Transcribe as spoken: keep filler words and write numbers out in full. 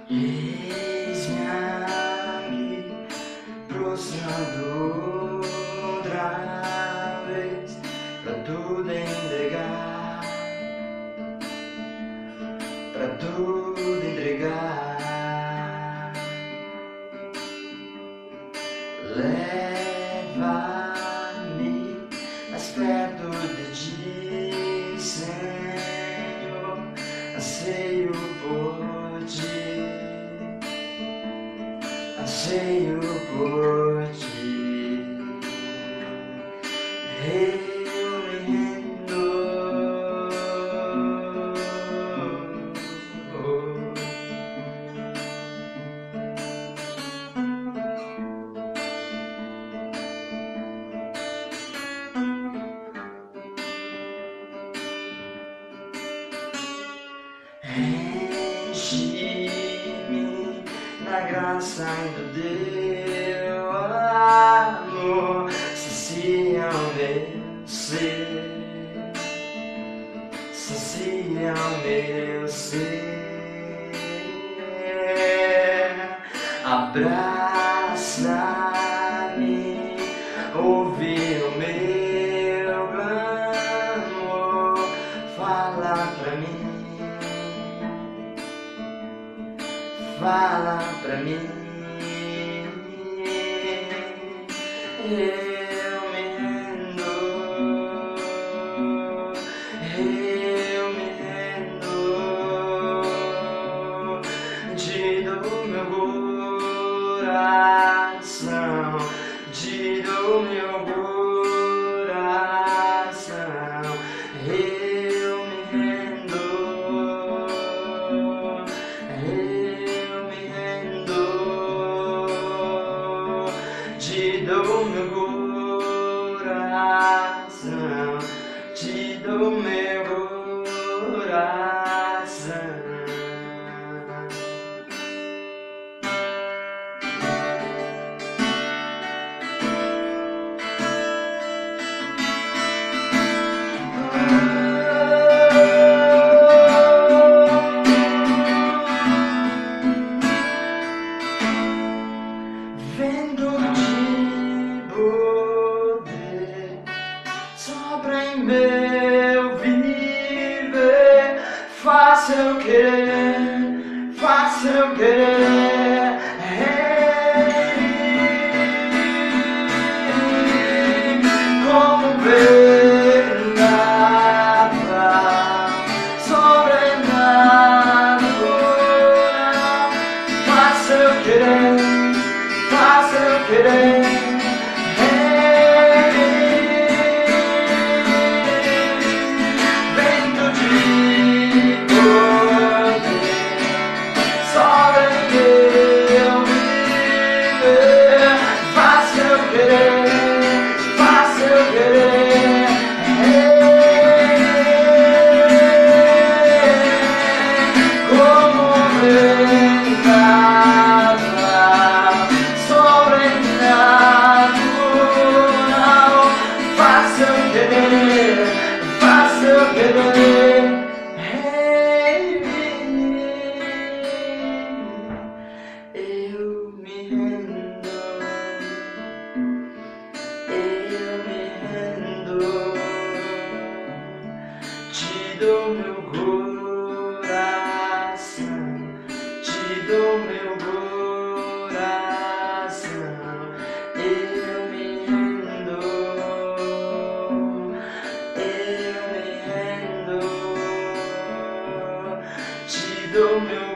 Eis-me aqui, prostrado outra vez, pra tudo entregar, pra tudo entregar. Leva-me mais perto de ti, Senhor, anseio por ti, anseio por ti. Eu me rendo. Enche-me na graça do teu amor, sacia o meu ser, sacia o meu ser. Abraça-me, ouve o meu clamor, fala pra mim. Fala pra mim. Eu me rendo, eu me rendo, te dou meu coração, te dou meu coração. Eu me rendo, te dou meu coração, te dou meu coração. Vendo sopra em meu viver, faça eu querer, faça eu querer. Hey, como vendaval sobre na lua, faça eu querer, faça eu querer. Eu me rendo, eu me rendo, te dou meu coração, te dou meu coração. Eu me rendo, eu me rendo, te dou meu